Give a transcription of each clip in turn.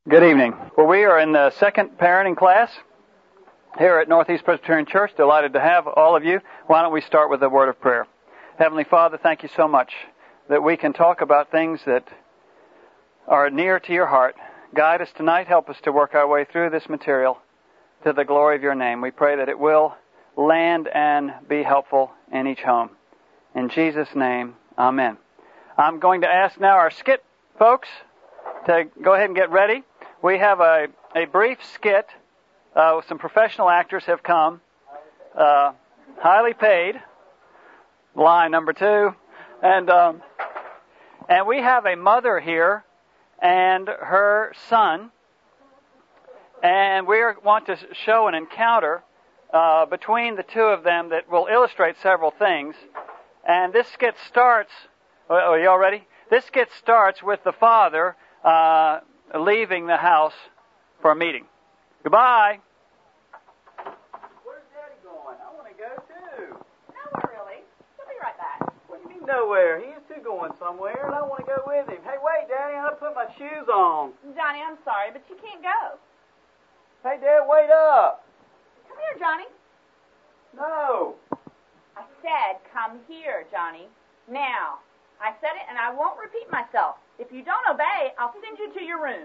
Good evening. Well, we are in the second parenting class here at Northeast Presbyterian Church. Delighted to have all of you. Why don't we start with a word of prayer? Heavenly Father, thank you so much that we can talk about things that are near to your heart. Guide us tonight. Help us to work our way through this material to the glory of your name. We pray that it will land and be helpful in each home. In Jesus' name, amen. I'm going to ask now our skit folks to go ahead and get ready. We have a brief skit. Some professional actors have come, highly paid. Line number 2, and we have a mother here and her son, and we want to show an encounter between the two of them that will illustrate several things. And this skit starts. Are you all ready? This skit starts with the father leaving the house for a meeting. Goodbye. Where's Daddy going? I want to go too. Nowhere, really. He'll be right back. What do you mean nowhere? He is too going somewhere, and I want to go with him. Hey, wait, Daddy, I put my shoes on. Johnny, I'm sorry, but you can't go. Hey, Dad, wait up. Come here, Johnny. No. I said, come here, Johnny. Now. I said it, and I won't repeat myself. If you don't obey, I'll send you to your room.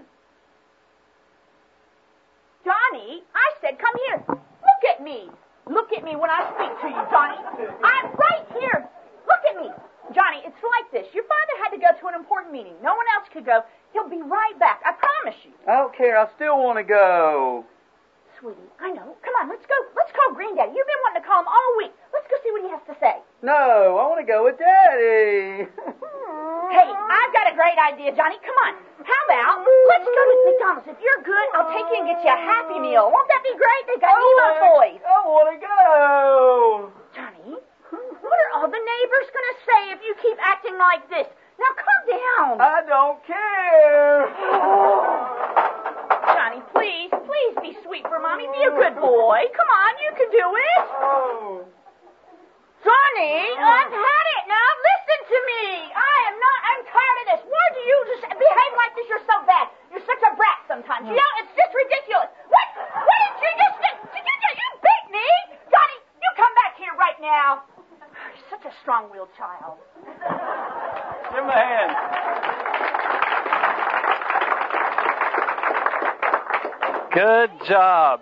Johnny, I said, come here. Look at me. Look at me when I speak to you, Johnny. I'm right here. Look at me. Johnny, it's like this. Your father had to go to an important meeting. No one else could go. He'll be right back. I promise you. I don't care. I still want to go. Sweetie, I know. Come on, let's go. Let's call Granddaddy. You've been wanting to call him all week. Let's go see what he has to say. No, I want to go with Daddy. Hey, I've got a great idea, Johnny. Come on. How about let's go to McDonald's. If you're good, I'll take you and get you a Happy Meal. Won't that be great? They got Nemo toys. I want to go. Johnny, what are all the neighbors going to say if you keep acting like this? Now, calm down. I don't care. Johnny, please be sweet for Mommy. Be a good boy. Come on, you can do it. Oh. Johnny, I've had it now. Listen to me. I'm tired of this. Why do you just behave like this? You're so bad. You're such a brat sometimes. You know, it's just ridiculous. What did you just do? You beat me? Johnny, you come back here right now. You're such a strong-willed child. Give him a hand. Good job.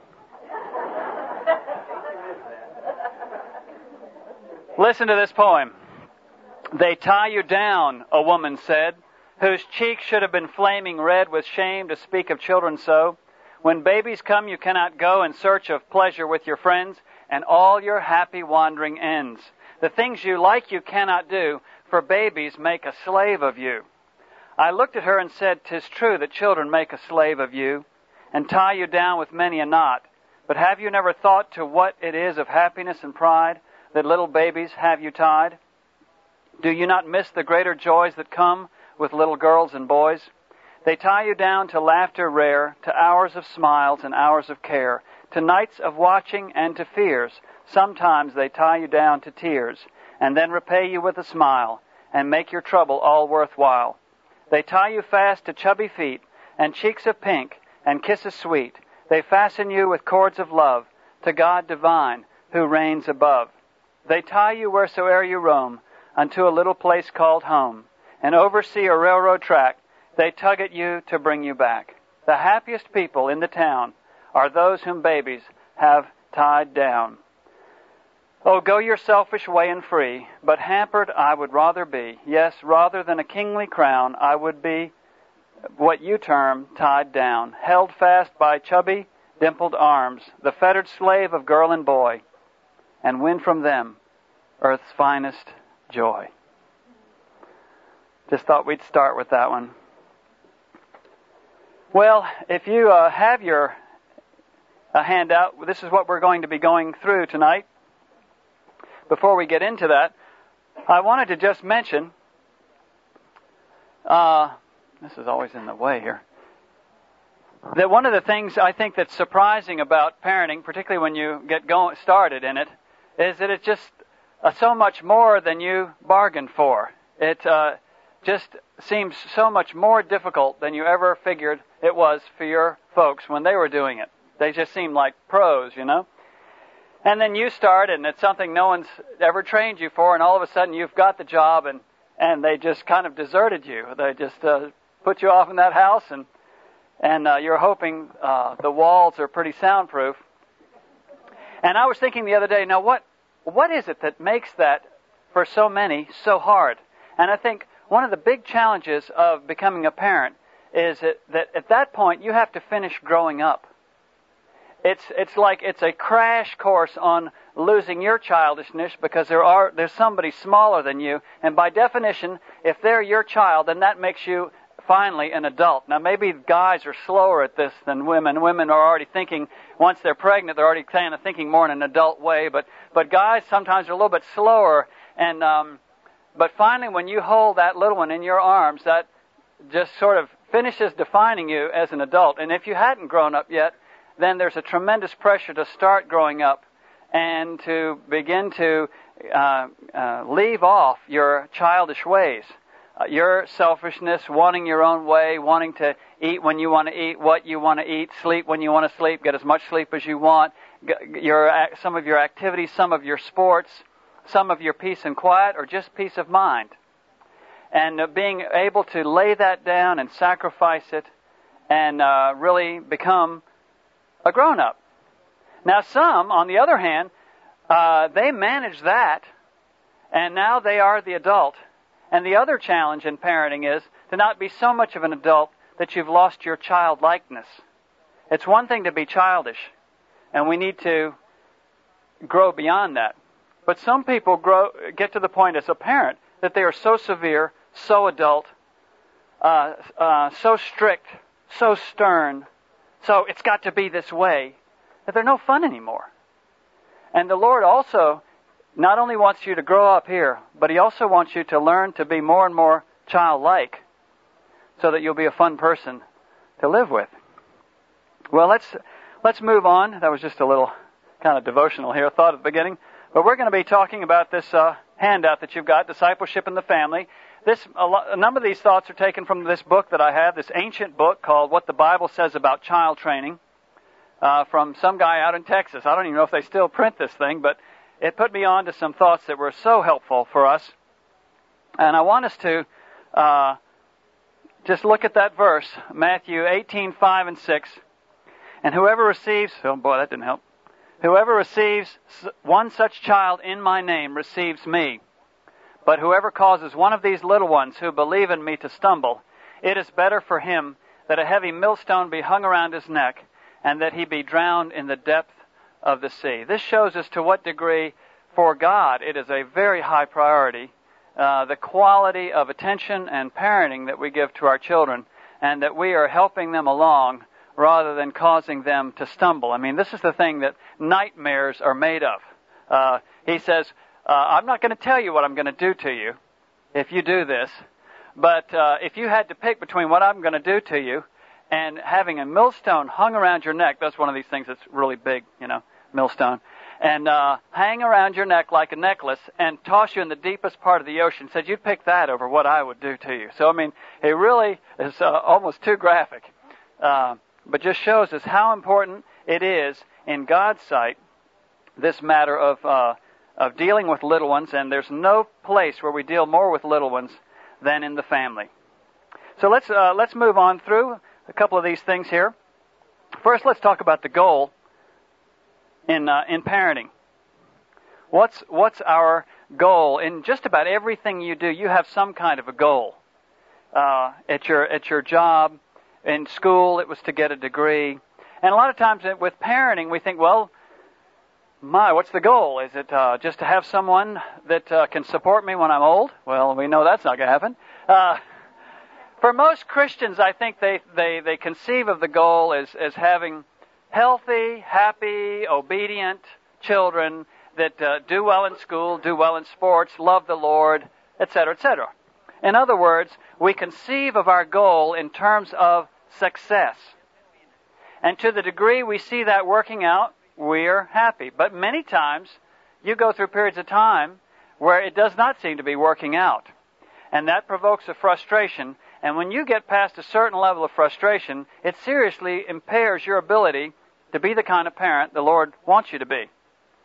Listen to this poem. They tie you down, a woman said, whose cheeks should have been flaming red with shame to speak of children so. When babies come, you cannot go in search of pleasure with your friends, and all your happy wandering ends. The things you like you cannot do, for babies make a slave of you. I looked at her and said, 'Tis true that children make a slave of you, and tie you down with many a knot. But have you never thought to what it is of happiness and pride that little babies have you tied? Do you not miss the greater joys that come with little girls and boys? They tie you down to laughter rare, to hours of smiles and hours of care, to nights of watching and to fears. Sometimes they tie you down to tears, and then repay you with a smile, and make your trouble all worthwhile. They tie you fast to chubby feet, and cheeks of pink, and kisses sweet. They fasten you with cords of love, to God divine, who reigns above. They tie you wheresoe'er you roam, unto a little place called home, and oversee a railroad track, they tug at you to bring you back. The happiest people in the town are those whom babies have tied down. Oh, go your selfish way and free, but hampered I would rather be. Yes, rather than a kingly crown, I would be what you term tied down, held fast by chubby, dimpled arms, the fettered slave of girl and boy, and win from them earth's finest joy. Just thought we'd start with that one. Well, if you have your handout, this is what we're going to be going through tonight. Before we get into that, I wanted to just mention, this is always in the way here, that one of the things I think that's surprising about parenting, particularly when you get started in it, is that it's just so much more than you bargained for. just seems so much more difficult than you ever figured it was for your folks when they were doing it. They just seemed like pros, you know. And then you start, and it's something no one's ever trained you for, and all of a sudden you've got the job, and they just kind of deserted you. They just put you off in that house, and you're hoping the walls are pretty soundproof. And I was thinking the other day, now what is it that makes that, for so many, so hard? And I think one of the big challenges of becoming a parent is that at that point you have to finish growing up. It's like it's a crash course on losing your childishness because there's somebody smaller than you, and by definition, if they're your child, then that makes you finally an adult. Now maybe guys are slower at this than women. Women are already thinking, once they're pregnant, they're already kind of thinking more in an adult way, but guys sometimes are a little bit slower, and but finally when you hold that little one in your arms, that just sort of finishes defining you as an adult. And if you hadn't grown up yet, then there's a tremendous pressure to start growing up and to begin to leave off your childish ways. Your selfishness, wanting your own way, wanting to eat when you want to eat, what you want to eat, sleep when you want to sleep, get as much sleep as you want, some of your activities, some of your sports, some of your peace and quiet, or just peace of mind. And being able to lay that down and sacrifice it and really become a grown-up. Now some, on the other hand, they manage that, and now they are the adult. And the other challenge in parenting is to not be so much of an adult that you've lost your childlikeness. It's one thing to be childish, and we need to grow beyond that. But some people get to the point as a parent that they are so severe, so adult, so strict, so stern, so it's got to be this way, that they're no fun anymore. And the Lord also not only wants you to grow up here, but He also wants you to learn to be more and more childlike so that you'll be a fun person to live with. Well, let's move on. That was just a little kind of devotional here, thought at the beginning. But we're going to be talking about this handout that you've got, Discipleship in the Family. A number of these thoughts are taken from this book that I have, this ancient book called What the Bible Says About Child Training, from some guy out in Texas. I don't even know if they still print this thing, but it put me on to some thoughts that were so helpful for us. And I want us to just look at that verse, Matthew 18:5 and 6. And whoever receives, oh boy, that didn't help. Whoever receives one such child in my name receives me. But whoever causes one of these little ones who believe in me to stumble, it is better for him that a heavy millstone be hung around his neck and that he be drowned in the depth of the sea. This shows us to what degree, for God, it is a very high priority, the quality of attention and parenting that we give to our children, and that we are helping them along rather than causing them to stumble. I mean, this is the thing that nightmares are made of. He says, I'm not going to tell you what I'm going to do to you if you do this, but if you had to pick between what I'm going to do to you and having a millstone hung around your neck, that's one of these things that's really big, millstone, and hang around your neck like a necklace and toss you in the deepest part of the ocean, said you'd pick that over what I would do to you. So, I mean, it really is almost too graphic, but just shows us how important it is in God's sight, this matter of dealing with little ones, and there's no place where we deal more with little ones than in the family. So let's move on through a couple of these things here. First, let's talk about the goal in parenting. What's our goal? In just about everything you do, you have some kind of a goal. At your job, in school, it was to get a degree. And a lot of times with parenting, we think, well, what's the goal? Is it just to have someone that can support me when I'm old? Well, we know that's not going to happen. For most Christians, I think they conceive of the goal as having healthy, happy, obedient children that do well in school, do well in sports, love the Lord, etc., etc. In other words, we conceive of our goal in terms of success. And to the degree we see that working out, we're happy. But many times, you go through periods of time where it does not seem to be working out. And that provokes a frustration. And when you get past a certain level of frustration, it seriously impairs your ability to be the kind of parent the Lord wants you to be.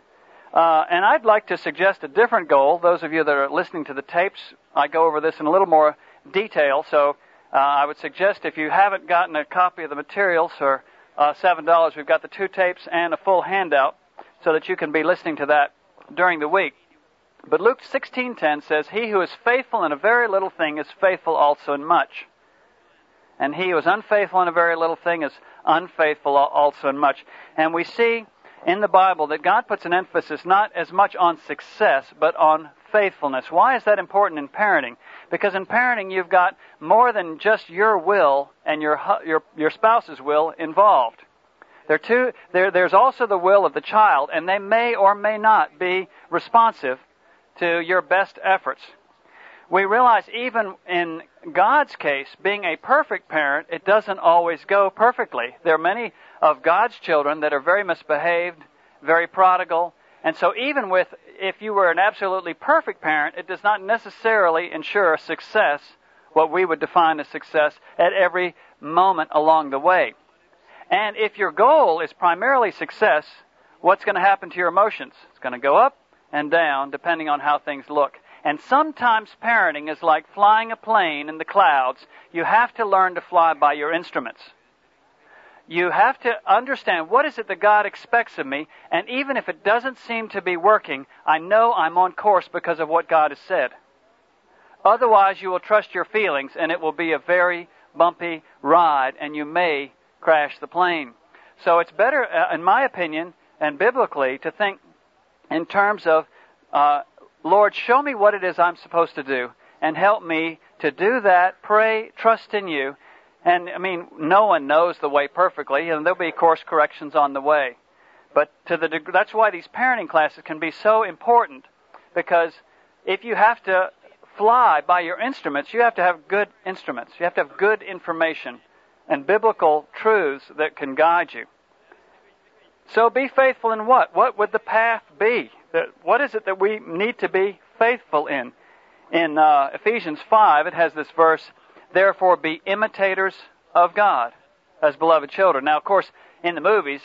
And I'd like to suggest a different goal. Those of you that are listening to the tapes, I go over this in a little more detail. So I would suggest if you haven't gotten a copy of the materials for $7, we've got the 2 tapes and a full handout so that you can be listening to that during the week. But Luke 16:10 says, "He who is faithful in a very little thing is faithful also in much. And he who is unfaithful in a very little thing is unfaithful also in much." And we see in the Bible that God puts an emphasis not as much on success, but on faithfulness. Why is that important in parenting? Because in parenting, you've got more than just your will and your spouse's will involved. There's also the will of the child, and they may or may not be responsive to your best efforts. We realize even in God's case, being a perfect parent, it doesn't always go perfectly. There are many of God's children that are very misbehaved, very prodigal. And so even if you were an absolutely perfect parent, it does not necessarily ensure success, what we would define as success, at every moment along the way. And if your goal is primarily success, what's going to happen to your emotions? It's going to go up and down depending on how things look. And sometimes parenting is like flying a plane in the clouds. You have to learn to fly by your instruments. You have to understand what is it that God expects of me, and even if it doesn't seem to be working, I know I'm on course because of what God has said. Otherwise, you will trust your feelings, and it will be a very bumpy ride, and you may crash the plane. So it's better, in my opinion, and biblically, to think in terms of, Lord, show me what it is I'm supposed to do, and help me to do that, pray, trust in you. And, no one knows the way perfectly, and there'll be course corrections on the way. But that's why these parenting classes can be so important, because if you have to fly by your instruments, you have to have good instruments. You have to have good information and biblical truths that can guide you. So be faithful in what? What would the path be? What is it that we need to be faithful in? In Ephesians 5, it has this verse, "Therefore be imitators of God as beloved children." Now, of course, in the movies,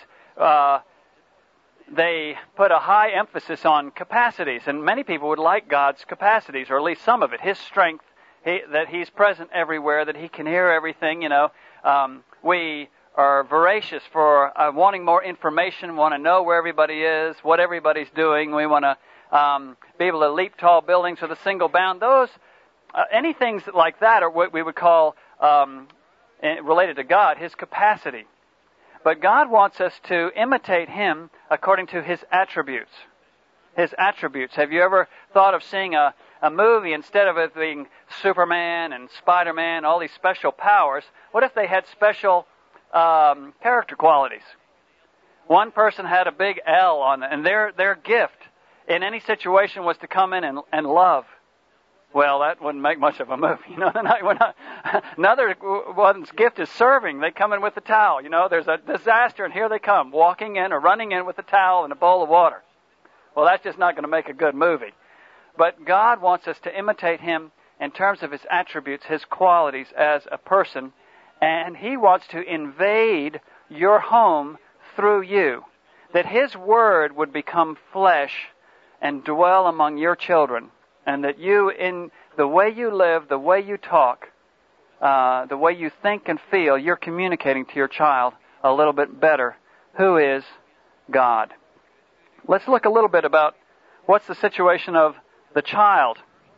they put a high emphasis on capacities, and many people would like God's capacities, or at least some of it, His strength, that He's present everywhere, that He can hear everything, We are voracious for wanting more information, want to know where everybody is, what everybody's doing. We want to be able to leap tall buildings with a single bound. Any things like that are what we would call, related to God, His capacity. But God wants us to imitate Him according to His attributes. His attributes. Have you ever thought of seeing a movie, instead of it being Superman and Spider-Man, all these special powers, what if they had special character qualities? One person had a big L on it, and their gift in any situation was to come in and love. Well, that wouldn't make much of a movie. Another one's gift is serving. They come in with a towel. There's a disaster, and here they come, walking in or running in with a towel and a bowl of water. Well, that's just not going to make a good movie. But God wants us to imitate Him in terms of His attributes, His qualities as a person, and He wants to invade your home through you, that His Word would become flesh and dwell among your children, and that you, in the way you live, the way you talk, the way you think and feel, you're communicating to your child a little bit better who is God. Let's look a little bit about what's the situation of the child.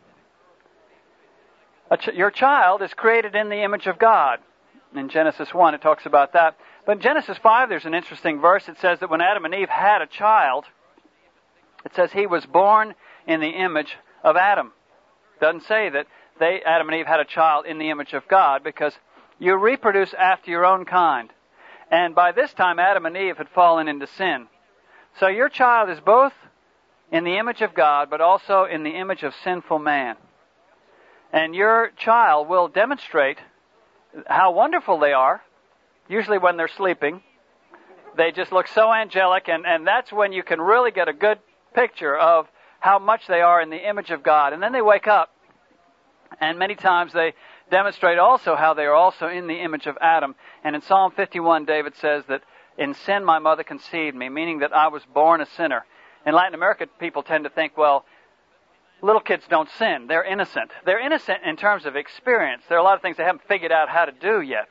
Your child is created in the image of God. In Genesis 1, it talks about that. But in Genesis 5, there's an interesting verse. It says that when Adam and Eve had a child, it says he was born in the image of Adam. It doesn't say that Adam and Eve had a child in the image of God, because you reproduce after your own kind. And by this time, Adam and Eve had fallen into sin. So your child is both in the image of God, but also in the image of sinful man. And your child will demonstrate how wonderful they are, usually when they're sleeping. They just look so angelic, and that's when you can really get a good picture of how much they are in the image of God. And then they wake up, And many times they demonstrate also how they are also in the image of Adam. And in Psalm 51, David says that in sin my mother conceived me, meaning that I was born a sinner. In Latin America, people tend to think, well, little kids don't sin. They're innocent. They're innocent in terms of experience. There are a lot of things they haven't figured out how to do yet.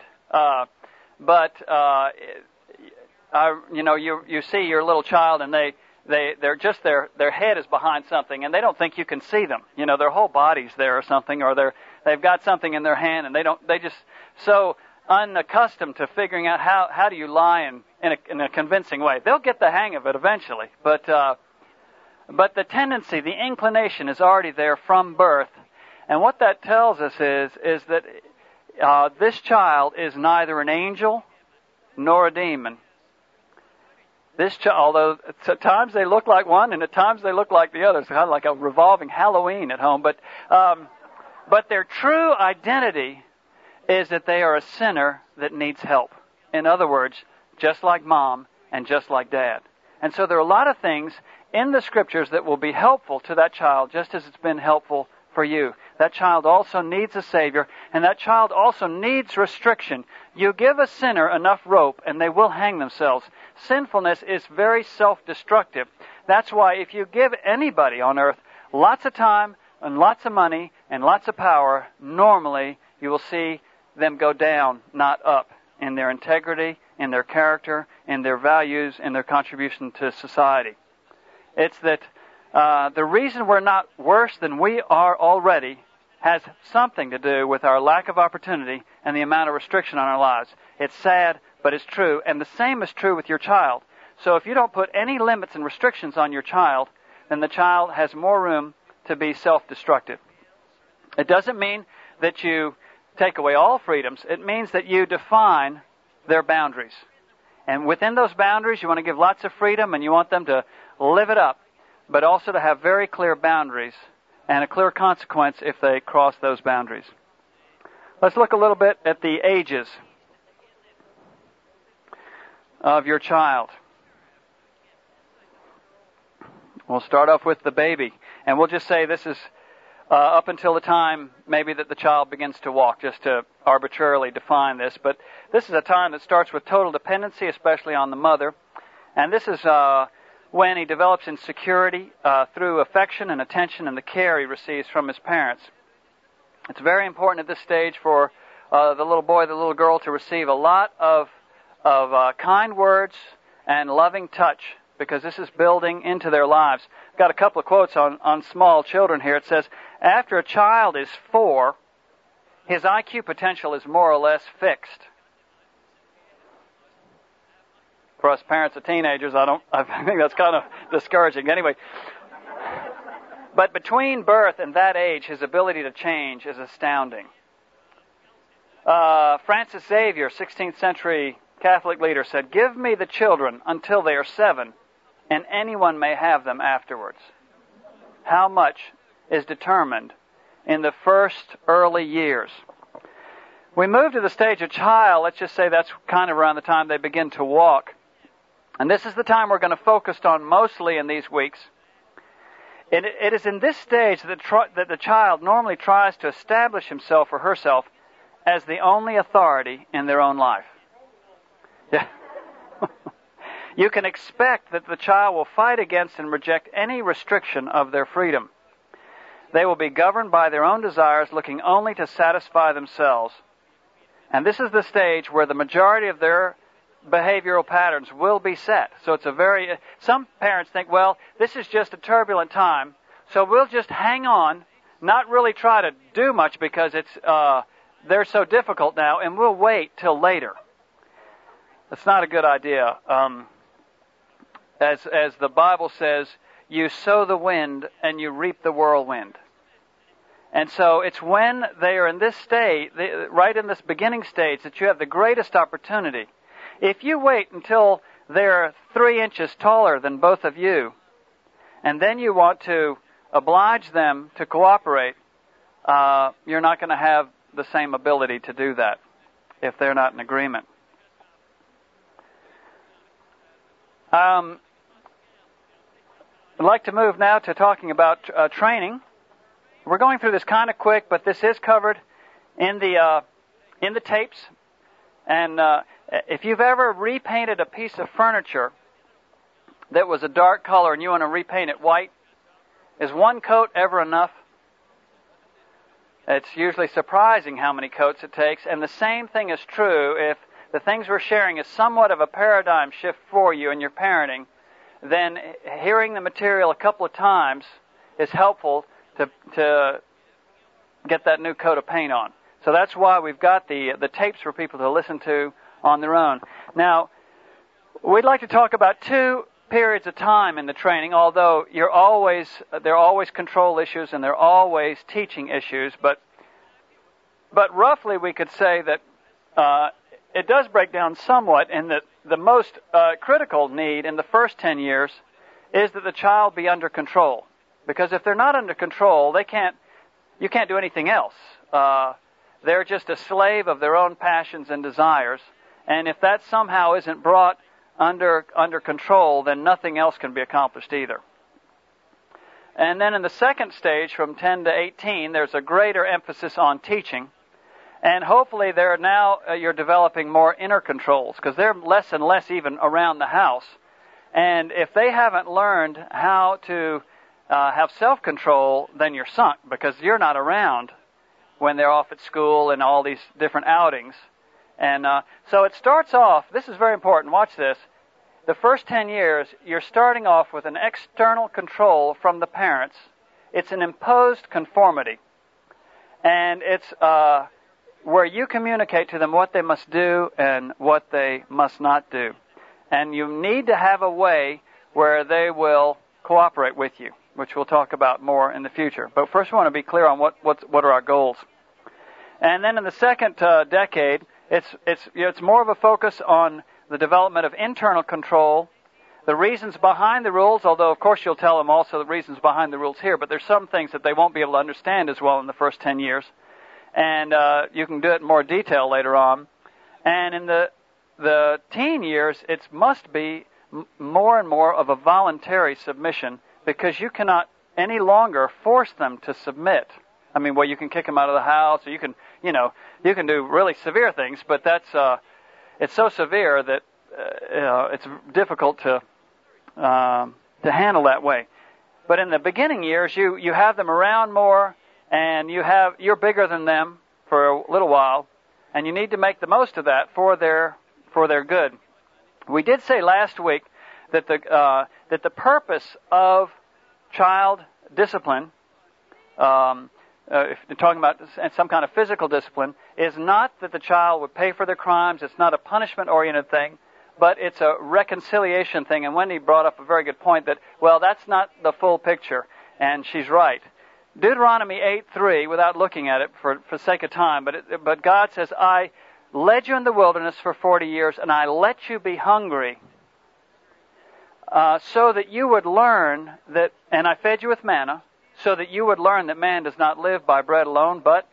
You see your little child and they're just their head is behind something and they don't think you can see them. You know, their whole body's there or something, or they've got something in their hand and they just so unaccustomed to figuring out how do you lie in a convincing way. They'll get the hang of it eventually, but the tendency, the inclination is already there from birth. And what that tells us is that this child is neither an angel nor a demon. Although at times they look like one and at times they look like the other. It's kind of like a revolving Halloween at home. But their true identity is that they are a sinner that needs help. In other words, just like mom and just like dad. And so there are a lot of things in the Scriptures that will be helpful to that child, just as it's been helpful for you. That child also needs a Savior, and that child also needs restriction. You give a sinner enough rope, and they will hang themselves. Sinfulness is very self-destructive. That's why if you give anybody on earth lots of time and lots of money and lots of power, normally you will see them go down, not up, in their integrity, in their character, in their values, in their contribution to society. It's that the reason we're not worse than we are already has something to do with our lack of opportunity and the amount of restriction on our lives. It's sad, but it's true. And the same is true with your child. So if you don't put any limits and restrictions on your child, then the child has more room to be self-destructive. It doesn't mean that you take away all freedoms. It means that you define their boundaries. And within those boundaries, you want to give lots of freedom and you want them to live it up, but also to have very clear boundaries and a clear consequence if they cross those boundaries. Let's look a little bit at the ages of your child. We'll start off with the baby, and we'll just say this is up until the time maybe that the child begins to walk, just to arbitrarily define this. But this is a time that starts with total dependency, especially on the mother. And this is when he develops in security through affection and attention and the care he receives from his parents. It's very important at this stage for the little boy, the little girl to receive a lot of kind words and loving touch, because this is building into their lives. I've got a couple of quotes on small children here. It says, after a child is 4, his IQ potential is more or less fixed. For us parents of teenagers, I think that's kind of discouraging. Anyway, but between birth and that age, his ability to change is astounding. Francis Xavier, 16th century Catholic leader, said, "Give me the children until they are 7, and anyone may have them afterwards." How much is determined in the first early years. We move to the stage of child. Let's just say that's kind of around the time they begin to walk. And this is the time we're going to focus on mostly in these weeks. It is in this stage that the child normally tries to establish himself or herself as the only authority in their own life. Yeah. You can expect that the child will fight against and reject any restriction of their freedom. They will be governed by their own desires, looking only to satisfy themselves. And this is the stage where the majority of their behavioral patterns will be set. So some parents think, well, this is just a turbulent time, so we'll just hang on, not really try to do much because they're so difficult now, and we'll wait till later. That's not a good idea. As the Bible says, you sow the wind and you reap the whirlwind. And so it's when they are in this state, right in this beginning stage, that you have the greatest opportunity. If you wait until they're 3 inches taller than both of you, and then you want to oblige them to cooperate, you're not going to have the same ability to do that if they're not in agreement. I'd like to move now to talking about training. We're going through this kind of quick, but this is covered in the tapes. And if you've ever repainted a piece of furniture that was a dark color and you want to repaint it white, is one coat ever enough? It's usually surprising how many coats it takes. And the same thing is true if the things we're sharing is somewhat of a paradigm shift for you in your parenting, then hearing the material a couple of times is helpful to get that new coat of paint on. So that's why we've got the tapes for people to listen to on their own. Now, we'd like to talk about two periods of time in the training, although there are always control issues and there are always teaching issues, but roughly we could say that it does break down somewhat in that the most critical need in the first 10 years is that the child be under control. Because if they're not under control, you can't do anything else. They're just a slave of their own passions and desires. And if that somehow isn't brought under control, then nothing else can be accomplished either. And then in the second stage, from 10 to 18, there's a greater emphasis on teaching. And hopefully you're developing more inner controls, because they're less and less even around the house. And if they haven't learned how to have self-control, then you're sunk, because you're not around when they're off at school and all these different outings. And so it starts off, this is very important, watch this, the first 10 years, you're starting off with an external control from the parents. It's an imposed conformity. And it's where you communicate to them what they must do and what they must not do. And you need to have a way where they will cooperate with you, which we'll talk about more in the future. But first we want to be clear on what are our goals. And then in the second decade, it's more of a focus on the development of internal control, the reasons behind the rules, although of course you'll tell them also the reasons behind the rules here, but there's some things that they won't be able to understand as well in the first 10 years. And you can do it in more detail later on. And in the teen years, it must be more and more of a voluntary submission, because you cannot any longer force them to submit. I mean, well, you can kick them out of the house, or you can do really severe things, but it's so severe that it's difficult to handle that way. But in the beginning years, you have them around more, and you're bigger than them for a little while, and you need to make the most of that for their good. We did say last week that the purpose of child discipline, if you're talking about some kind of physical discipline, is not that the child would pay for their crimes. It's not a punishment-oriented thing, but it's a reconciliation thing. And Wendy brought up a very good point that, well, that's not the full picture, and she's right. Deuteronomy 8:3, without looking at it for sake of time, but God says, I led you in the wilderness for 40 years, and I let you be hungry, so that you would learn that, and I fed you with manna, so that you would learn that man does not live by bread alone, but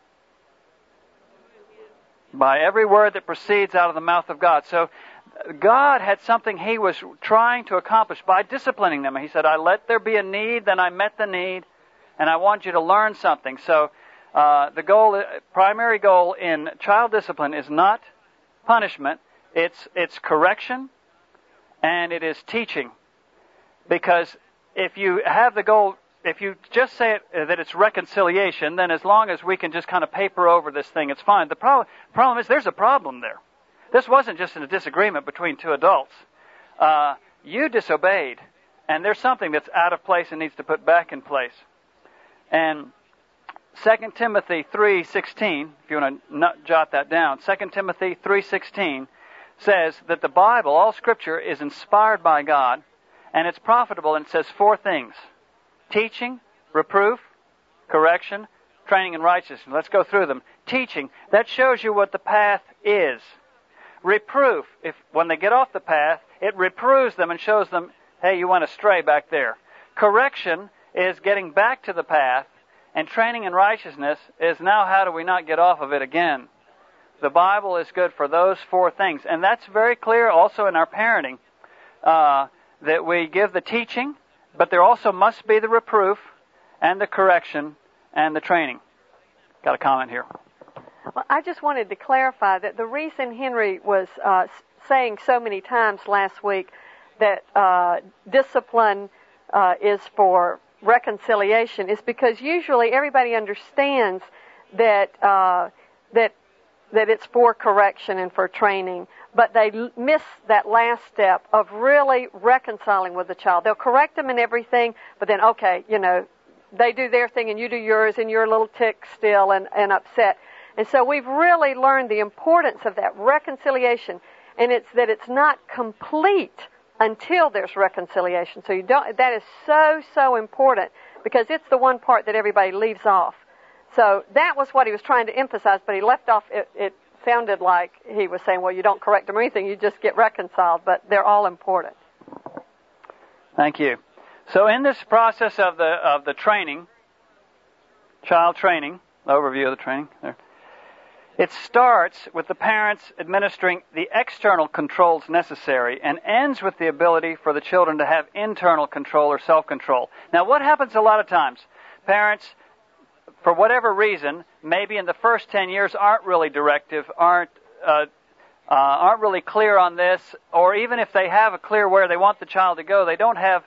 by every word that proceeds out of the mouth of God. So God had something He was trying to accomplish by disciplining them. He said, I let there be a need, then I met the need, and I want you to learn something. So the primary goal in child discipline is not punishment, it's correction, and it is teaching. Because if you have the goal, if you just say that it's reconciliation, then as long as we can just kind of paper over this thing, it's fine. The problem is there's a problem there. This wasn't just a disagreement between two adults. You disobeyed, and there's something that's out of place and needs to put back in place. And 2 Timothy 3:16, if you want to jot that down, 2 Timothy 3:16 says that the Bible, all Scripture, is inspired by God, and it's profitable, and it says 4 things: teaching, reproof, correction, training in righteousness. Let's go through them. Teaching, that shows you what the path is. Reproof, when they get off the path, it reproves them and shows them, hey, you went astray back there. Correction is getting back to the path, and training in righteousness is now how do we not get off of it again. The Bible is good for those 4 things, and that's very clear also in our parenting, that we give the teaching, but there also must be the reproof and the correction and the training. Got a comment here. Well, I just wanted to clarify that the reason Henry was saying so many times last week that discipline is for reconciliation is because usually everybody understands that that it's for correction and for training, but they miss that last step of really reconciling with the child. They'll correct them and everything, but then, okay, they do their thing and you do yours and you're a little ticked still and upset. And so we've really learned the importance of that reconciliation, and it's that it's not complete until there's reconciliation. So that is so important because it's the one part that everybody leaves off. So that was what he was trying to emphasize, but he left off, it sounded like he was saying, well, you don't correct them or anything, you just get reconciled, but they're all important. Thank you. So in this process of the training, child training, overview of the training there, it starts with the parents administering the external controls necessary and ends with the ability for the children to have internal control or self-control. Now, what happens a lot of times? Parents, for whatever reason, maybe in the first 10 years aren't really directive, aren't really clear on this, or even if they have a clear where they want the child to go, they don't have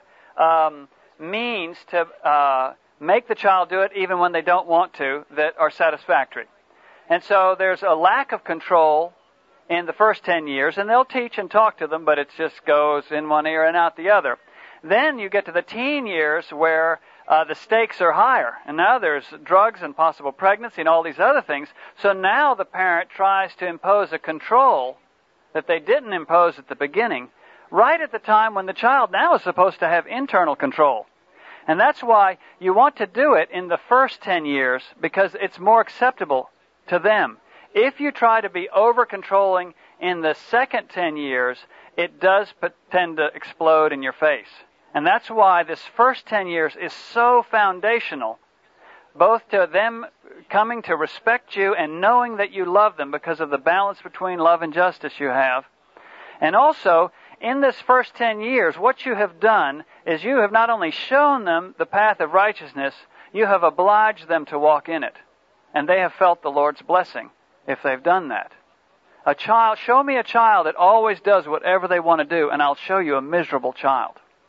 means to make the child do it even when they don't want to that are satisfactory. And so there's a lack of control in the first 10 years, and they'll teach and talk to them, but it just goes in one ear and out the other. Then you get to the teen years where the stakes are higher, and now there's drugs and possible pregnancy and all these other things. So now the parent tries to impose a control that they didn't impose at the beginning, right at the time when the child now is supposed to have internal control. And that's why you want to do it in the first 10 years, because it's more acceptable to them. If you try to be over-controlling in the second 10 years, it does tend to explode in your face. And that's why this first 10 years is so foundational, both to them coming to respect you and knowing that you love them because of the balance between love and justice you have. And also, in this first 10 years, what you have done is you have not only shown them the path of righteousness, you have obliged them to walk in it. And they have felt the Lord's blessing if they've done that. Show me a child that always does whatever they want to do, and I'll show you a miserable child.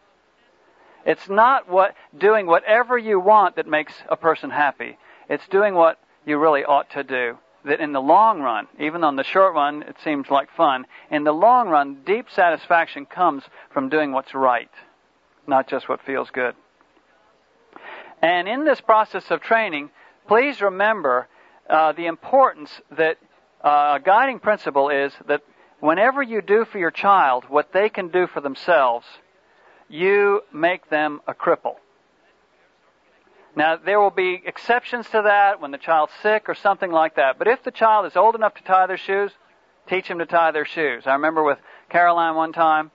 It's not doing whatever you want that makes a person happy. It's doing what you really ought to do. That in the long run, even on the short run, it seems like fun. In the long run, deep satisfaction comes from doing what's right, not just what feels good. And in this process of training, please remember the importance that a guiding principle is that whenever you do for your child what they can do for themselves, you make them a cripple. Now, there will be exceptions to that when the child's sick or something like that. But if the child is old enough to tie their shoes, teach them to tie their shoes. I remember with Caroline one time,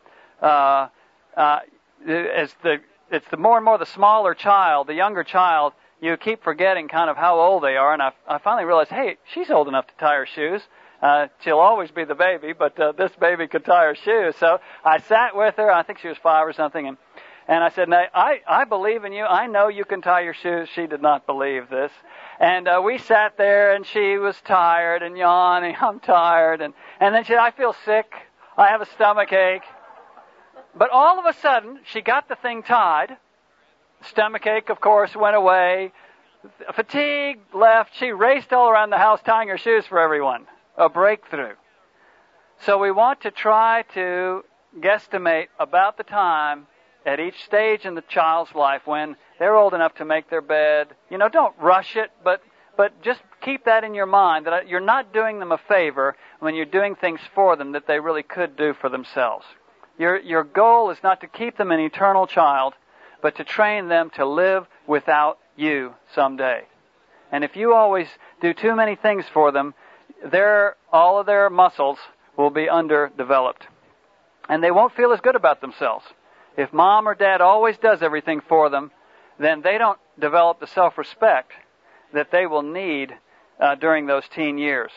it's the more and more the smaller child, the younger child, you keep forgetting kind of how old they are. And I finally realized, hey, she's old enough to tie her shoes. She'll always be the baby, but this baby could tie her shoes. So I sat with her. I think she was 5 or something. And I said, now, I believe in you. I know you can tie your shoes. She did not believe this. And we sat there, and she was tired and yawning. I'm tired. And then she said, I feel sick. I have a stomach ache. But all of a sudden, she got the thing tied. Stomach ache, of course, went away. Fatigue left. She raced all around the house tying her shoes for everyone. A breakthrough. So we want to try to guesstimate about the time at each stage in the child's life when they're old enough to make their bed. Don't rush it, but just keep that in your mind, that you're not doing them a favor when you're doing things for them that they really could do for themselves. Your goal is not to keep them an eternal child, but to train them to live without you someday. And if you always do too many things for them, all of their muscles will be underdeveloped. And they won't feel as good about themselves. If mom or dad always does everything for them, then they don't develop the self-respect that they will need during those teen years.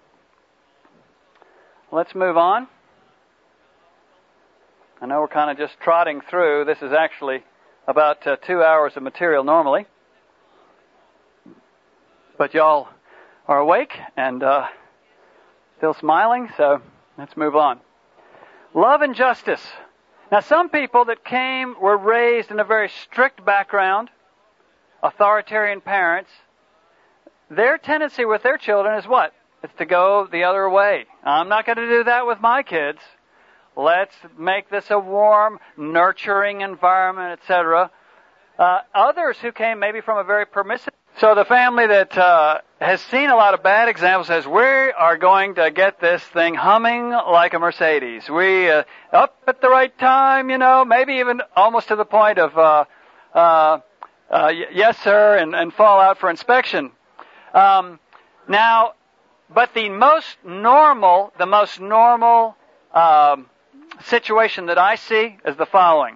Let's move on. I know we're kind of just trotting through. This is actually about 2 hours of material normally. but y'all are awake and still smiling, so let's move on. Love and justice. Now, some people that were raised in a very strict background, authoritarian parents, their tendency with their children is what? It's to go the other way. I'm not going to do that with my kids. Let's make this a warm, nurturing environment, etc. Others who came maybe from a very permissive... So the family that has seen a lot of bad examples says, we are going to get this thing humming like a Mercedes. We up at the right time, maybe even almost to the point of yes, sir, and fall out for inspection. Now, but the most normal situation that I see is the following.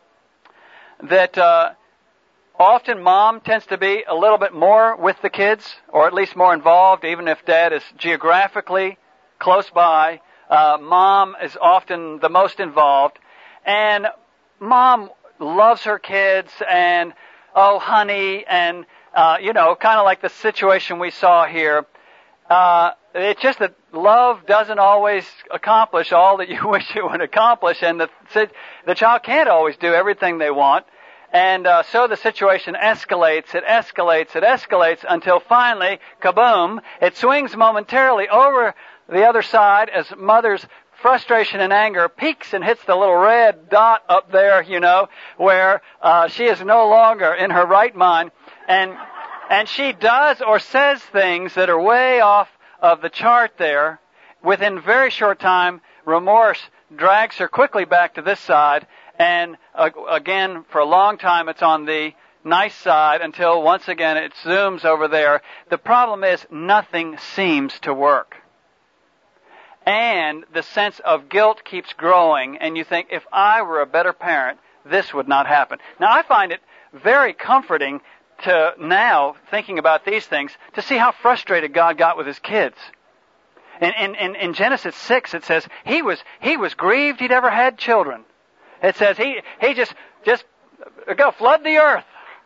That often mom tends to be a little bit more with the kids, or at least more involved, even if dad is geographically close by. Mom is often the most involved. And mom loves her kids and, oh, honey, and, kind of like the situation we saw here. It's just that love doesn't always accomplish all that you wish it would accomplish, and the child can't always do everything they want. And so the situation escalates until finally, kaboom, it swings momentarily over the other side as mother's frustration and anger peaks and hits the little red dot up there, where she is no longer in her right mind. And she does or says things that are way off of the chart there. Within very short time, remorse drags her quickly back to this side. And again, for a long time, it's on the nice side until once again it zooms over there. The problem is nothing seems to work. And the sense of guilt keeps growing, and you think, if I were a better parent, this would not happen. Now, I find it very comforting to now, thinking about these things, to see how frustrated God got with His kids. In Genesis 6, it says, He was grieved He'd ever had children. It says he just go flood the earth,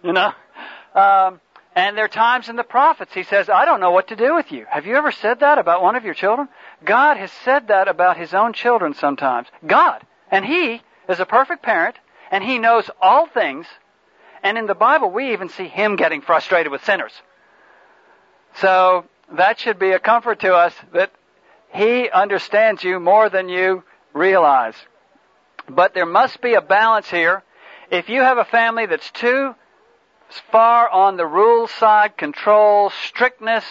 and there are times in the prophets He says, I don't know what to do with you. Have you ever said that about one of your children? God has said that about His own children sometimes. God. And He is a perfect parent, and He knows all things. And in the Bible, we even see Him getting frustrated with sinners. So that should be a comfort to us that He understands you more than you realize. But there must be a balance here. If you have a family that's too far on the rules side, control, strictness,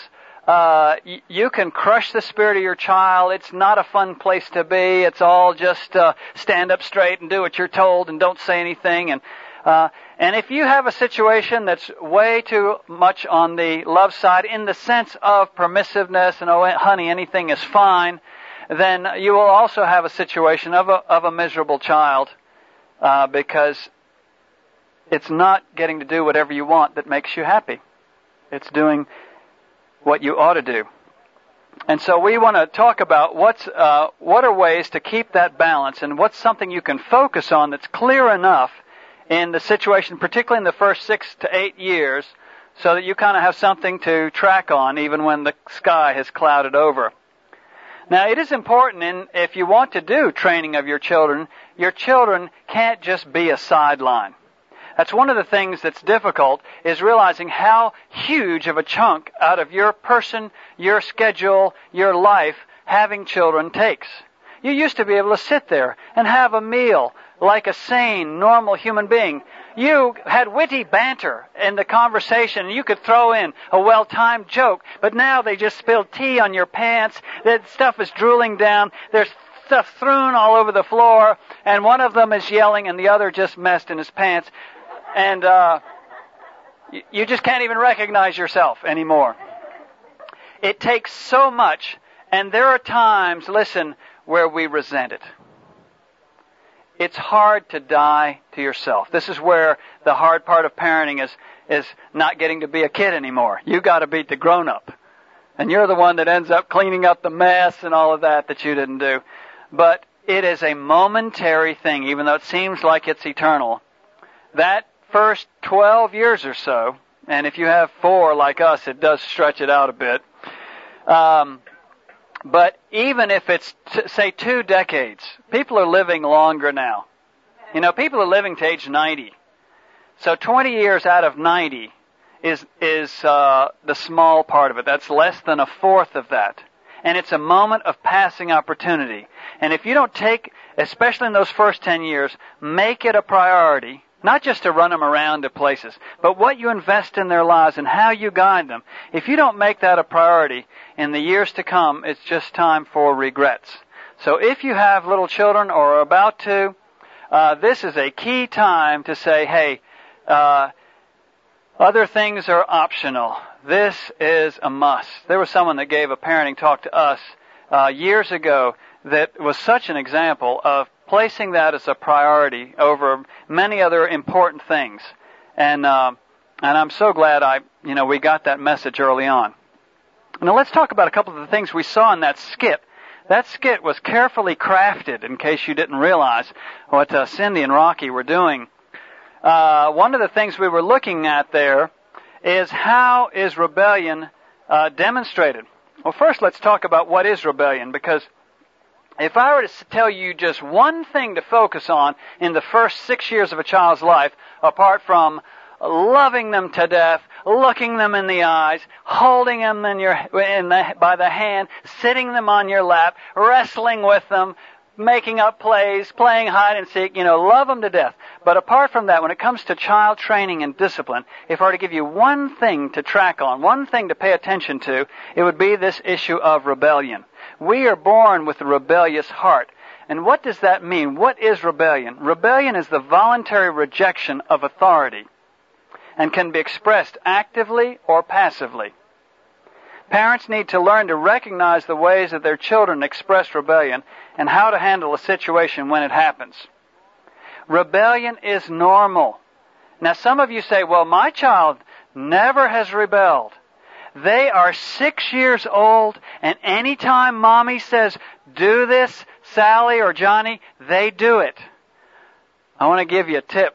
you can crush the spirit of your child. It's not a fun place to be. It's all just stand up straight and do what you're told and don't say anything. And if you have a situation that's way too much on the love side in the sense of permissiveness and, oh, honey, anything is fine, then you will also have a situation of a miserable child because it's not getting to do whatever you want that makes you happy. It's doing what you ought to do. And so we want to talk about what are ways to keep that balance, and what's something you can focus on that's clear enough in the situation, particularly in the first 6 to 8 years, so that you kind of have something to track on even when the sky has clouded over. Now, it is important, if you want to do training of your children can't just be a sideline. That's one of the things that's difficult, is realizing how huge of a chunk out of your person, your schedule, your life, having children takes. You used to be able to sit there and have a meal like a sane, normal human being. You had witty banter in the conversation. You could throw in a well-timed joke, but now they just spilled tea on your pants. That stuff is drooling down. There's stuff thrown all over the floor, and one of them is yelling, and the other just messed in his pants. And you just can't even recognize yourself anymore. It takes so much, and there are times, listen, where we resent it. It's hard to die to yourself. This is where the hard part of parenting is not getting to be a kid anymore. You got to be the grown-up. And you're the one that ends up cleaning up the mess and all of that you didn't do. But it is a momentary thing, even though it seems like it's eternal. That first 12 years or so, And if you have 4 like us, it does stretch it out a bit. But even if it's, say, 2 decades, people are living longer now. You know, people are living to age 90. So 20 years out of 90 is the small part of it. That's less than a fourth of that. And it's a moment of passing opportunity. And if you don't take, especially in those first 10 years, make it a priority, not just to run them around to places, but what you invest in their lives and how you guide them. If you don't make that a priority, in the years to come, it's just time for regrets. So if you have little children or are about to, this is a key time to say, hey, other things are optional. This is a must. There was someone that gave a parenting talk to us years ago that was such an example of placing that as a priority over many other important things. And I'm so glad we got that message early on. Now let's talk about a couple of the things we saw in that skit. That skit was carefully crafted, in case you didn't realize what Cindy and Rocky were doing. One of the things we were looking at there is how is rebellion demonstrated. Well, first let's talk about what is rebellion, because if I were to tell you just one thing to focus on in the first 6 years of a child's life, apart from loving them to death, looking them in the eyes, holding them by the hand, sitting them on your lap, wrestling with them, making up plays, playing hide and seek, love them to death. But apart from that, when it comes to child training and discipline, if I were to give you one thing to track on, one thing to pay attention to, it would be this issue of rebellion. We are born with a rebellious heart. And what does that mean? What is rebellion? Rebellion is the voluntary rejection of authority and can be expressed actively or passively. Parents need to learn to recognize the ways that their children express rebellion and how to handle a situation when it happens. Rebellion is normal. Now, some of you say, well, my child never has rebelled. They are 6 years old, and anytime Mommy says, do this, Sally or Johnny, they do it. I want to give you a tip.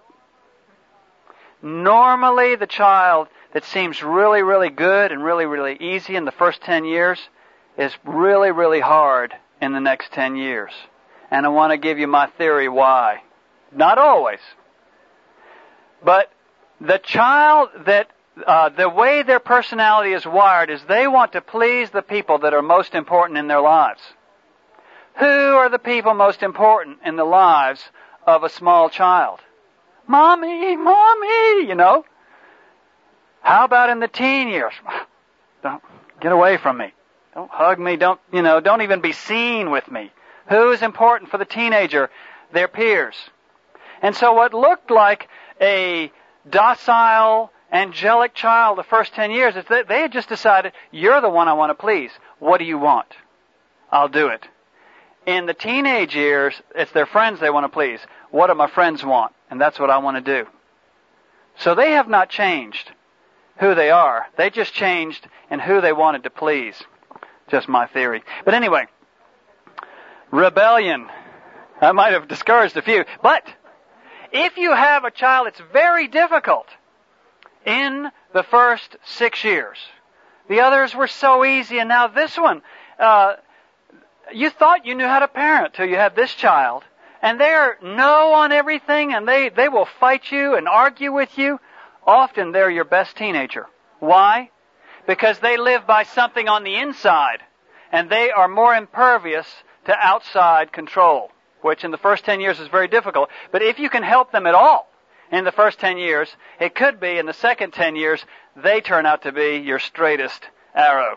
Normally, the child that seems really, really good and really, really easy in the first 10 years is really, really hard in the next 10 years. And I want to give you my theory why. Not always. But the child that, the way their personality is wired is they want to please the people that are most important in their lives. Who are the people most important in the lives of a small child? Mommy, Mommy, How about in the teen years? Don't get away from me. Don't hug me. Don't even be seen with me. Who is important for the teenager? Their peers. And so what looked like a docile, angelic child the first 10 years is that they had just decided, you're the one I want to please. What do you want? I'll do it. In the teenage years, it's their friends they want to please. What do my friends want? And that's what I want to do. So they have not changed who they are. They just changed in who they wanted to please. Just my theory. But anyway, rebellion. I might have discouraged a few. But if you have a child that's very difficult in the first 6 years, the others were so easy, and now this one, you thought you knew how to parent till you had this child. And they're no on everything, and they will fight you and argue with you. Often they're your best teenager. Why? Because they live by something on the inside, and they are more impervious to outside control, which in the first 10 years is very difficult. But if you can help them at all in the first 10 years, it could be in the second 10 years, they turn out to be your straightest arrow.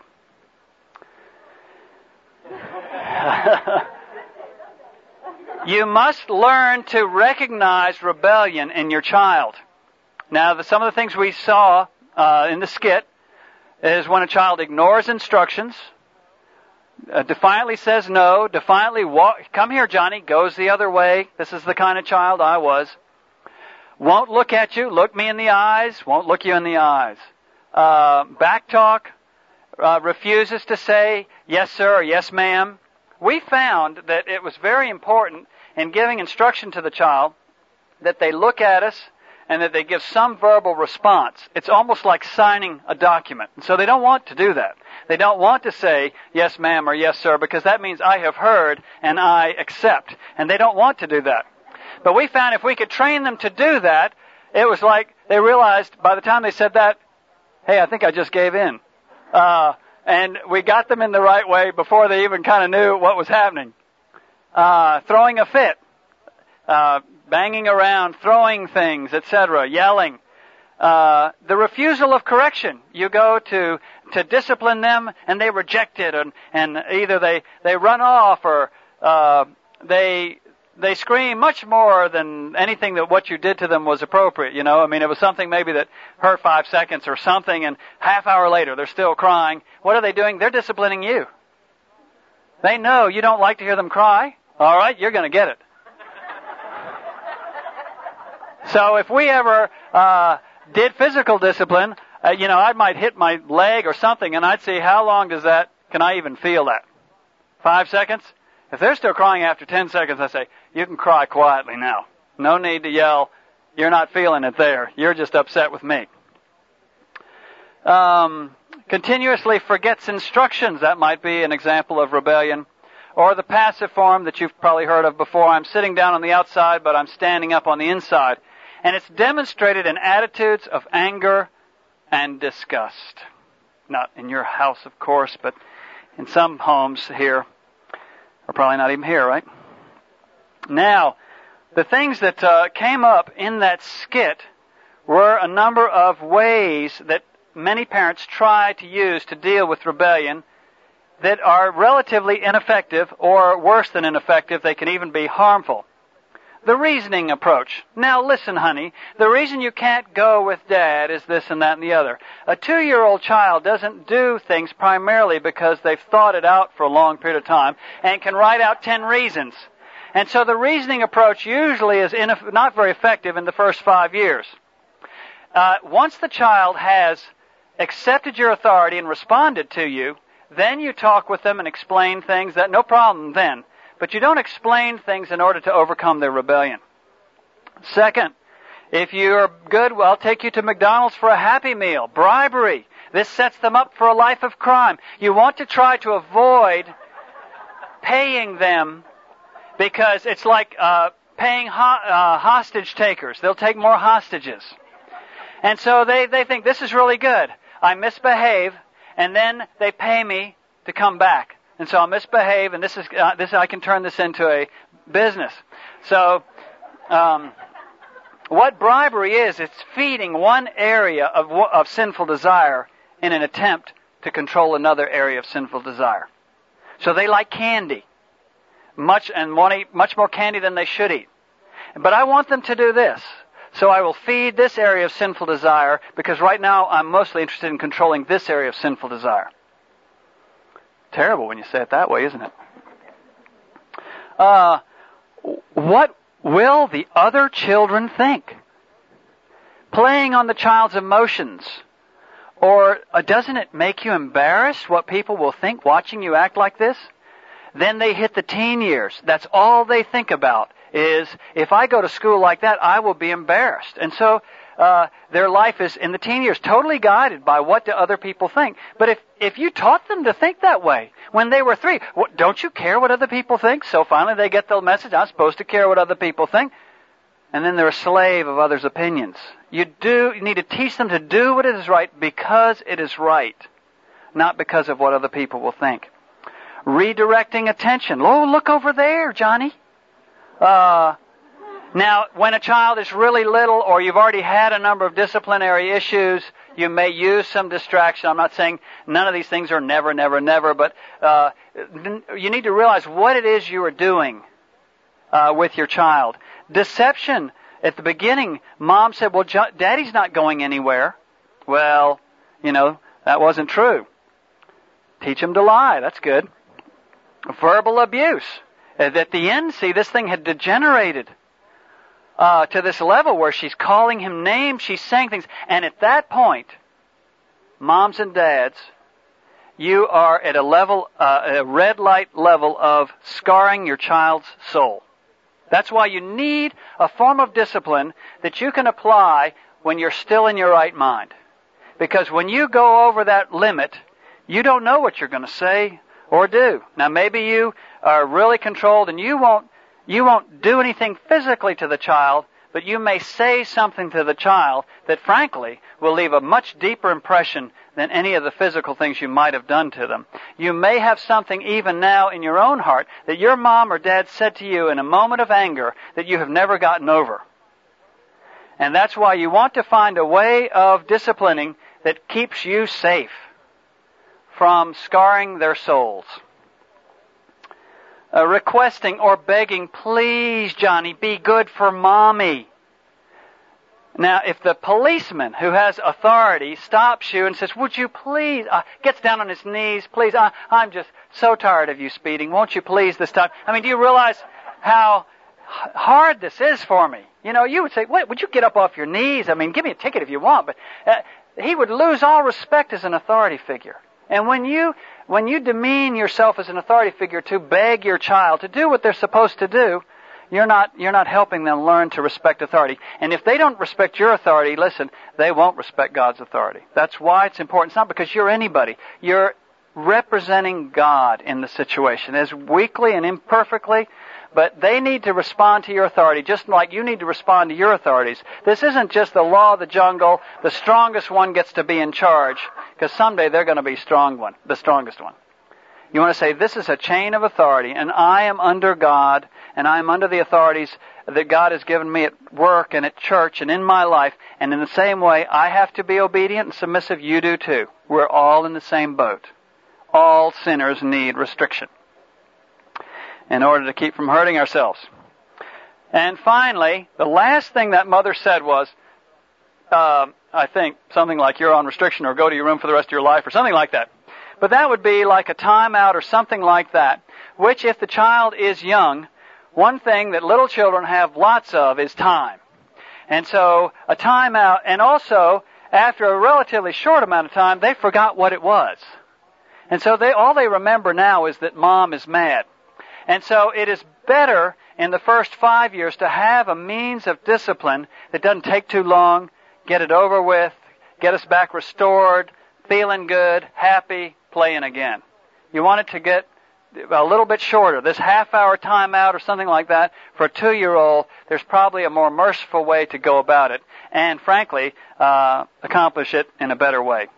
You must learn to recognize rebellion in your child. Now, some of the things we saw in the skit is when a child ignores instructions, defiantly says no, defiantly come here, Johnny, goes the other way. This is the kind of child I was. Won't look at you, look me in the eyes, won't look you in the eyes. Backtalk, refuses to say yes, sir, or yes, ma'am. We found that it was very important in giving instruction to the child that they look at us and that they give some verbal response. It's almost like signing a document. And so they don't want to do that. They don't want to say, yes, ma'am, or yes, sir, because that means I have heard and I accept. And they don't want to do that. But we found if we could train them to do that, it was like they realized by the time they said that, hey, I think I just gave in. And we got them in the right way before they even kind of knew what was happening. Throwing a fit, banging around, throwing things, etc., yelling. The refusal of correction. You go to discipline them and they reject it, and either they run off or they scream much more than anything that what you did to them was appropriate, you know. I mean, it was something maybe that hurt 5 seconds or something, and half hour later they're still crying. What are they doing? They're disciplining you. They know you don't like to hear them cry. All right, you're going to get it. So if we ever did physical discipline, I might hit my leg or something, and I'd see how long can I even feel that? 5 seconds? If they're still crying after 10 seconds, I say, you can cry quietly now. No need to yell. You're not feeling it there. You're just upset with me. Continuously forgets instructions. That might be an example of rebellion. Or the passive form that you've probably heard of before. I'm sitting down on the outside, but I'm standing up on the inside. And it's demonstrated in attitudes of anger and disgust. Not in your house, of course, but in some homes here. Or probably not even here, right? Now, the things that came up in that skit were a number of ways that many parents try to use to deal with rebellion that are relatively ineffective, or worse than ineffective, they can even be harmful. The reasoning approach. Now listen, honey, the reason you can't go with Dad is this and that and the other. A 2-year-old child doesn't do things primarily because they've thought it out for a long period of time and can write out 10 reasons. And so the reasoning approach usually is not very effective in the first 5 years. Once the child has accepted your authority and responded to you, then you talk with them and explain things. That no problem then. But you don't explain things in order to overcome their rebellion. Second, if you're good, well, I'll take you to McDonald's for a Happy Meal. Bribery. This sets them up for a life of crime. You want to try to avoid paying them because it's like paying hostage takers. They'll take more hostages. And so they think this is really good. I misbehave, and then they pay me to come back. And so I'll misbehave, and this I can turn this into a business. So, what bribery is, it's feeding one area of sinful desire in an attempt to control another area of sinful desire. So they like candy, want to eat much more candy than they should eat. But I want them to do this. So I will feed this area of sinful desire because right now I'm mostly interested in controlling this area of sinful desire. Terrible when you say it that way, isn't it? What will the other children think? Playing on the child's emotions. Or doesn't it make you embarrassed what people will think watching you act like this? Then they hit the teen years. That's all they think about is, if I go to school like that, I will be embarrassed. And so their life is, in the teen years, totally guided by what do other people think. But if you taught them to think that way when they were 3, don't you care what other people think? So finally they get the message, I'm supposed to care what other people think. And then they're a slave of others' opinions. You need to teach them to do what is right because it is right, not because of what other people will think. Redirecting attention. Oh, look over there, Johnny. Now, when a child is really little or you've already had a number of disciplinary issues, you may use some distraction. I'm not saying none of these things are never, but you need to realize what it is you are doing with your child. Deception. At the beginning, Mom said, well, Daddy's not going anywhere. Well, that wasn't true. Teach him to lie. That's good. Verbal abuse. At the end, see, this thing had degenerated to this level where she's calling him names, she's saying things. And at that point, moms and dads, you are at a level, a red light level of scarring your child's soul. That's why you need a form of discipline that you can apply when you're still in your right mind. Because when you go over that limit, you don't know what you're going to say or do. Now maybe you are really controlled and you won't do anything physically to the child, but you may say something to the child that frankly will leave a much deeper impression than any of the physical things you might have done to them. You may have something even now in your own heart that your mom or dad said to you in a moment of anger that you have never gotten over. And that's why you want to find a way of disciplining that keeps you safe from scarring their souls. Requesting or begging, please, Johnny, be good for Mommy. Now, if the policeman who has authority stops you and says, would you please, gets down on his knees, please, I'm just so tired of you speeding, won't you please this time? I mean, do you realize how hard this is for me? You know, you would say, wait, would you get up off your knees? I mean, give me a ticket if you want, but he would lose all respect as an authority figure. And when you demean yourself as an authority figure to beg your child to do what they're supposed to do, you're not helping them learn to respect authority. And if they don't respect your authority, listen, they won't respect God's authority. That's why it's important. It's not because you're anybody. You're representing God in the situation, as weakly and imperfectly, but they need to respond to your authority just like you need to respond to your authorities. This isn't just the law of the jungle. The strongest one gets to be in charge, because someday they're going to be the strongest one. You want to say, this is a chain of authority, and I am under God, and I am under the authorities that God has given me at work and at church and in my life, and in the same way, I have to be obedient and submissive. You do too. We're all in the same boat. All sinners need restriction in order to keep from hurting ourselves. And finally, the last thing that mother said was, I think, something like, you're on restriction or go to your room for the rest of your life or something like that. But that would be like a timeout or something like that, which if the child is young, one thing that little children have lots of is time. And so a timeout, and also after a relatively short amount of time, they forgot what it was. And so all they remember now is that Mom is mad. And so it is better in the first 5 years to have a means of discipline that doesn't take too long, get it over with, get us back restored, feeling good, happy, playing again. You want it to get a little bit shorter. This half-hour timeout or something like that for a 2-year-old, there's probably a more merciful way to go about it and, frankly, accomplish it in a better way.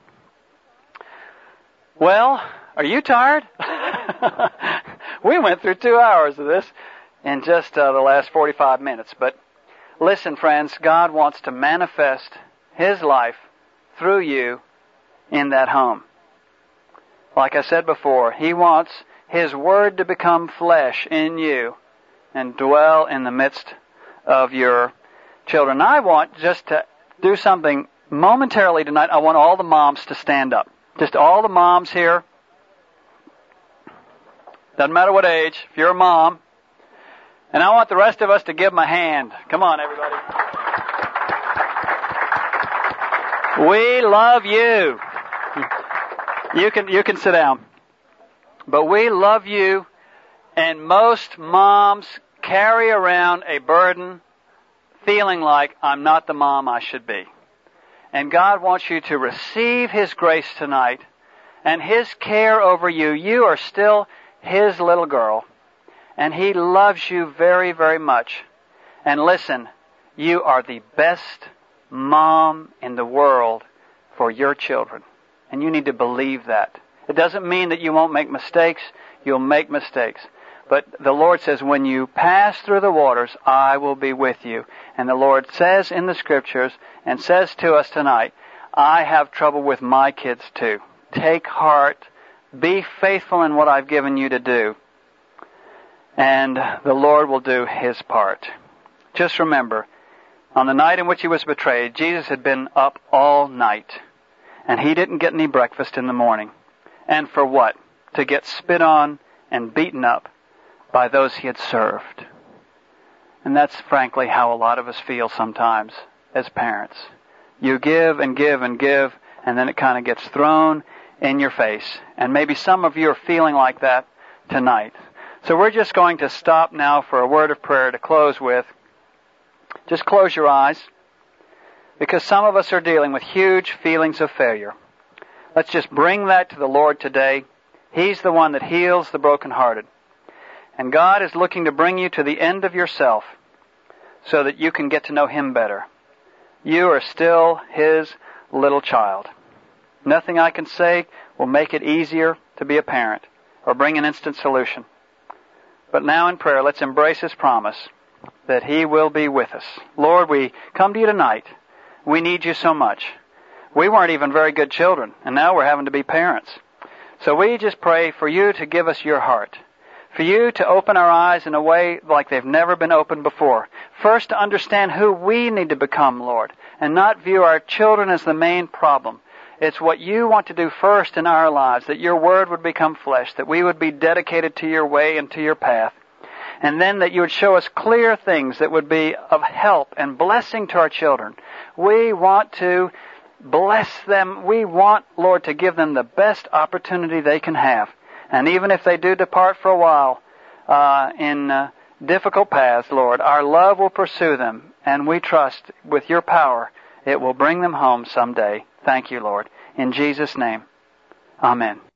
Well, are you tired? We went through 2 hours of this in just the last 45 minutes. But listen, friends, God wants to manifest His life through you in that home. Like I said before, He wants His Word to become flesh in you and dwell in the midst of your children. I want just to do something momentarily tonight. I want all the moms to stand up. Just all the moms here. Doesn't matter what age, if you're a mom. And I want the rest of us to give them a hand. Come on, everybody. We love you. You can sit down. But we love you, and most moms carry around a burden feeling like, I'm not the mom I should be. And God wants you to receive His grace tonight and His care over you. You are still His little girl, and He loves you very, very much. And listen, you are the best mom in the world for your children. And you need to believe that. It doesn't mean that you won't make mistakes. You'll make mistakes. But the Lord says, when you pass through the waters, I will be with you. And the Lord says in the Scriptures, and says to us tonight, I have trouble with my kids too. Take heart. Be faithful in what I've given you to do. And the Lord will do His part. Just remember, on the night in which He was betrayed, Jesus had been up all night. And He didn't get any breakfast in the morning. And for what? To get spit on and beaten up by those He had served. And that's frankly how a lot of us feel sometimes as parents. You give and give and give, and then it kind of gets thrown in your face. And maybe some of you are feeling like that tonight. So we're just going to stop now for a word of prayer to close with. Just close your eyes, because some of us are dealing with huge feelings of failure. Let's just bring that to the Lord today. He's the one that heals the brokenhearted. And God is looking to bring you to the end of yourself so that you can get to know Him better. You are still His little child. Nothing I can say will make it easier to be a parent or bring an instant solution. But now in prayer, let's embrace His promise that He will be with us. Lord, we come to You tonight. We need You so much. We weren't even very good children, and now we're having to be parents. So we just pray for You to give us Your heart, for You to open our eyes in a way like they've never been opened before. First, to understand who we need to become, Lord, and not view our children as the main problem. It's what You want to do first in our lives, that Your Word would become flesh, that we would be dedicated to Your way and to Your path, and then that You would show us clear things that would be of help and blessing to our children. We want to bless them. We want, Lord, to give them the best opportunity they can have. And even if they do depart for a while in difficult paths, Lord, our love will pursue them, and we trust with Your power it will bring them home someday. Thank You, Lord. In Jesus' name, amen.